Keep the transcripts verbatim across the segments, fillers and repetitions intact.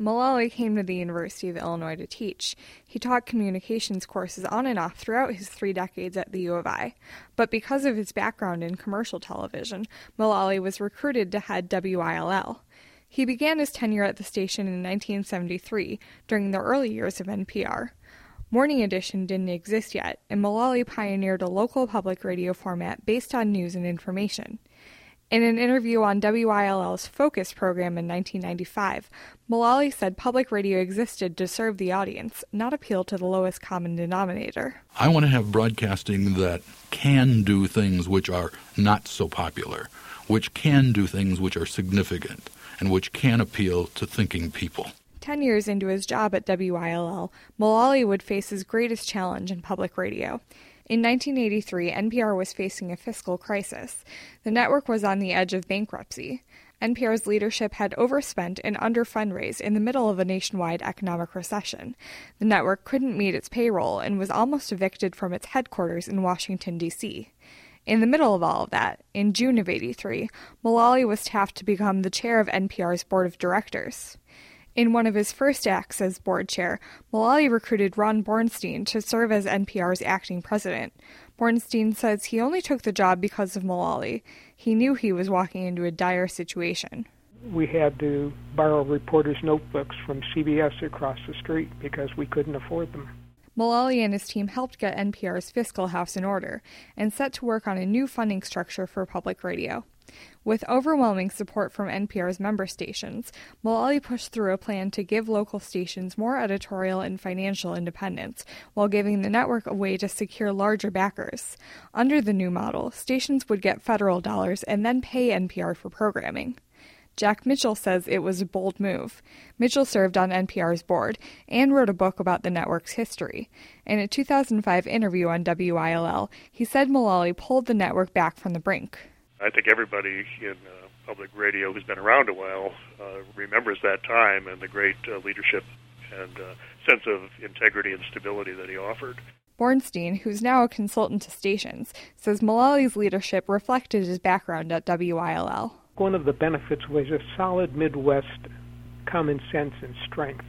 Mullally came to the University of Illinois to teach. He taught communications courses on and off throughout his three decades at the U of I. But because of his background in commercial television, Mullally was recruited to head W I L L. He began his tenure at the station in nineteen seventy-three, during the early years of N P R. Morning Edition didn't exist yet, and Mullally pioneered a local public radio format based on news and information. In an interview on W I L L's Focus program in nineteen ninety-five, Mullally said public radio existed to serve the audience, not appeal to the lowest common denominator. I want to have broadcasting that can do things which are not so popular, which can do things which are significant, and which can appeal to thinking people. Ten years into his job at W I L L, Mullally would face his greatest challenge in public radio. In nineteen eighty-three, N P R was facing a fiscal crisis. The network was on the edge of bankruptcy. N P R's leadership had overspent and under-fundraised in the middle of a nationwide economic recession. The network couldn't meet its payroll and was almost evicted from its headquarters in Washington, D C In the middle of all of that, in June of eighty-three, Mullally was tapped to become the chair of N P R's board of directors. In one of his first acts as board chair, Mullally recruited Ron Bornstein to serve as N P R's acting president. Bornstein says he only took the job because of Mullally. He knew he was walking into a dire situation. We had to borrow reporters' notebooks from C B S across the street because we couldn't afford them. Mullally and his team helped get N P R's fiscal house in order and set to work on a new funding structure for public radio. With overwhelming support from N P R's member stations, Mullally pushed through a plan to give local stations more editorial and financial independence, while giving the network a way to secure larger backers. Under the new model, stations would get federal dollars and then pay N P R for programming. Jack Mitchell says it was a bold move. Mitchell served on N P R's board and wrote a book about the network's history. In a two thousand five interview on W I L L, he said Mullally pulled the network back from the brink. I think everybody in uh, public radio who's been around a while uh, remembers that time and the great uh, leadership and uh, sense of integrity and stability that he offered. Bornstein, who's now a consultant to stations, says Mullally's leadership reflected his background at W I L L. One of the benefits was a solid Midwest common sense and strength.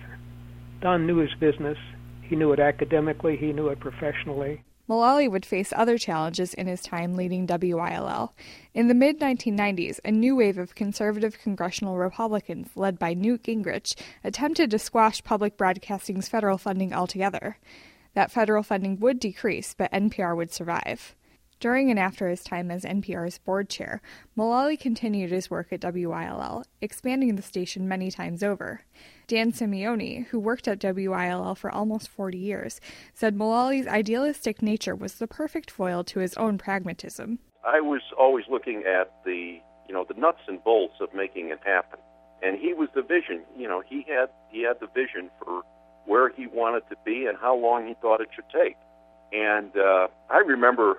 Don knew his business. He knew it academically. He knew it professionally. Mullally would face other challenges in his time leading W I L L. In the mid nineteen nineties, a new wave of conservative congressional Republicans, led by Newt Gingrich, attempted to squash public broadcasting's federal funding altogether. That federal funding would decrease, but N P R would survive. During and after his time as N P R's board chair, Mullally continued his work at W I L L, expanding the station many times over. Dan Simeone, who worked at W I L L for almost forty years, said Mullally's idealistic nature was the perfect foil to his own pragmatism. I was always looking at the, you know, the nuts and bolts of making it happen. And he was the vision. You know, he had he had the vision for where he wanted to be and how long he thought it should take. And uh, I remember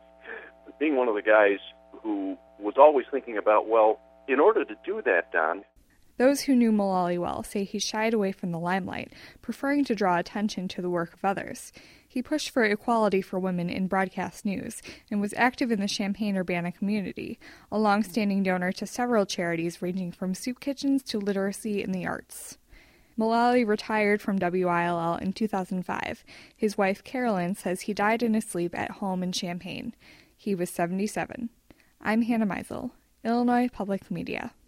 being one of the guys who was always thinking about, well, in order to do that, Don. Those who knew Mullally well say he shied away from the limelight, preferring to draw attention to the work of others. He pushed for equality for women in broadcast news and was active in the Champaign-Urbana community, a long-standing donor to several charities ranging from soup kitchens to literacy and the arts. Mullally retired from W I L L in two thousand five. His wife, Carolyn, says he died in his sleep at home in Champaign. He was seventy-seven. I'm Hannah Meisel, Illinois Public Media.